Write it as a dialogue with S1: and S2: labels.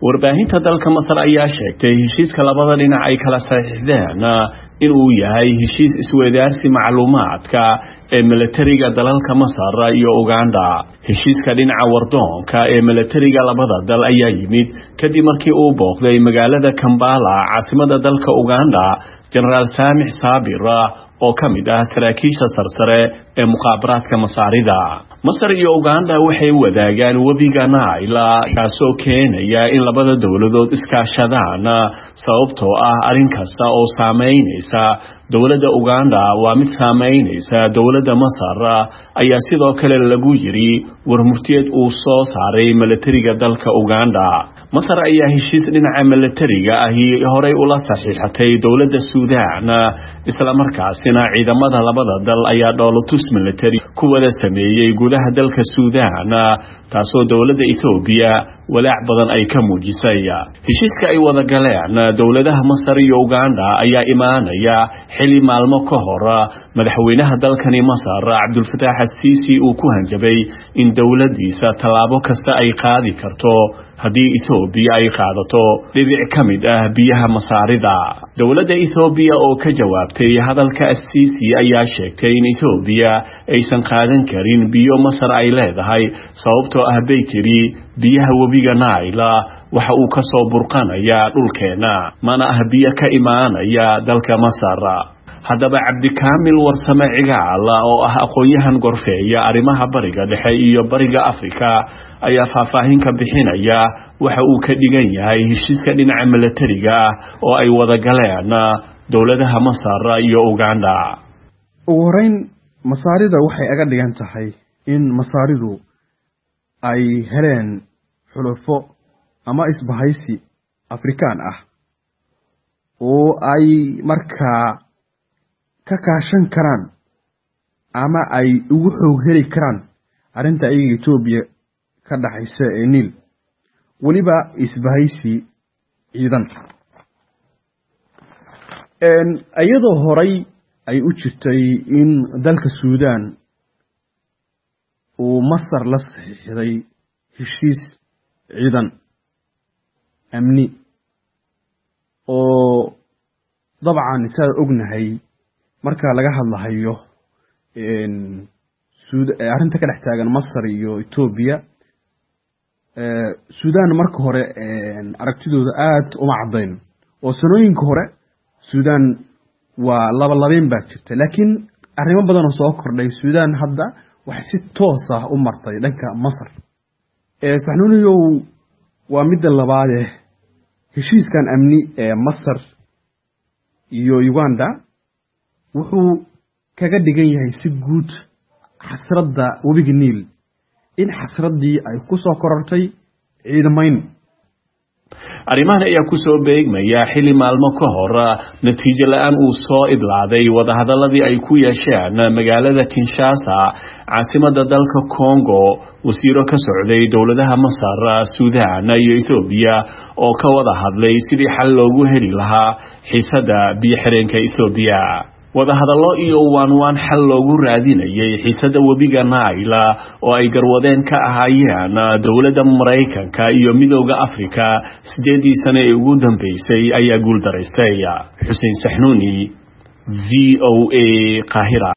S1: warbaahinta dalka Masar ayaa sheegtay heshiiska labada dhinac ay kala saxiixdeen inuu yahay heshiis isweydaarsi macluumaadka ee militariga dalalka Masar iyo Uganda. Heshiiska dhinaca wardoonka ee militariga labada dal ayaa yimid kadib markii uu booqday magaalada Kampala caasimada dalka Uganda General Samih Sabir oo kamid ah saraakiisha sarsare ee muqaabaraadka Masaarida. Masar iyo Uganda waxay wadaagaan webiga Nile kaasoo keenaya in labada dawladood iskaashadaan sababtoo ah arrin kasta oo saameynaysa dawladda Uganda waa mid saameynaysa dawladda Masar ayaa sidoo kale lagu yiri warmurtiyeed uu soo saaray militariga dalka Uganda. Masar ayaa heshiis dhinaca militariga ahi horey ula saxiixatay dawladda Suudaan isla markaasina ciidamada labada dal ayaa dhoolatus militari ku wada sameeyay gudaha dalka Suudaan taasoo dawladda Itoobiya walaac badan ay ka muujisay. Heshiiska ay wada galeen dawladaha Masar iyo Uganda ayaa imaanaya xili maalmo ka hor madaxweynaha dalkani Masar Abdul Fattah al-Sisi uu ku hanjabay in dawladiisa talaabo kasta ay qaadi karto haddii Itoobiya ay qaadato dhibic kamid ah biyaha Masaarida. Dawladda Itoobiya oo ka jawaabtay hadalka al-Sisi ayaa sheegtay in Itoobiya aysan qaadan karin biyo Masar ay leedahay sababtoo ah bay tiri biyaha webiga Nile waxa uu ka soo burqanaya dhulkeena mana ah biyo ka imaanaya dalka Masar. haddaba Cabdikaamil Warsame Cigaal oo ah aqoonyahan gorfeeya arrimaha bariga dhexe iyo bariga Afrika ayaa faahfaahin ka bixinaya waxa uu ka dhigan yahay heshiiska dhinaca militariga oo ay wada galeen dawladaha Masar iyo Uganda.
S2: ugu horeyn Masaarida waxay aga dhigan tahay in Masaaridu ay heleen xulufo ama isbahaysi Afrikaan ah oo ay markaa ka kaashan karaan ama ay ugu xoog heli karaan arinta ay Itoobiya ka dhaxaysa ee Niil waliba isbahaysi ciidan ayadoo horay ay u jirtay in dalka Suudaan uu Masar la saxiixday heshiis ciidan amni oo dabcan sida ognahay marka laga hadlayo arinta ka dhex taagan Masar iyo Itoobiya Suudaan marka hore aragtidooda aad uma cadeyn oo sanooyinka hore Suudaan waa laba-labeen baa jirta laakiin arrimo badan oo soo kordhay Suudaan hadda waxay si toos ah u martay dhanka Masar saxnuuniyo waa mid labaad heshiiskan amni ee Masar iyo Uganda wuxuu kaga dhigan yahay si guud xasradda webiga Niil in xasradii ay ku soo korortay ciidamayn.
S1: arrimahan ayaa ku soo beegmaya xili maalmo ka hor natiijo la'aan uu soo idlaaday wadahadaladii ay ku yeesheen magaalada Kinshasa caasimada dalka Congo wasiiro ka socday dawladaha Masar, Suudaan iyo Itoobiya oo ka wada hadlay sidii xal loogu heli lahaa xiisada biyo xireenka Itoobiya. wadahadallo iyo waan xal loogu raadinayay xiisada webiga Nile oo ay garwadeen ka ahaayeen dawladda Mareykanka iyo midowga Afrika 8 sano ee ugu dambeysay ayaa guul daraystay. Xuseen Saxnuuni VOA Qaahira.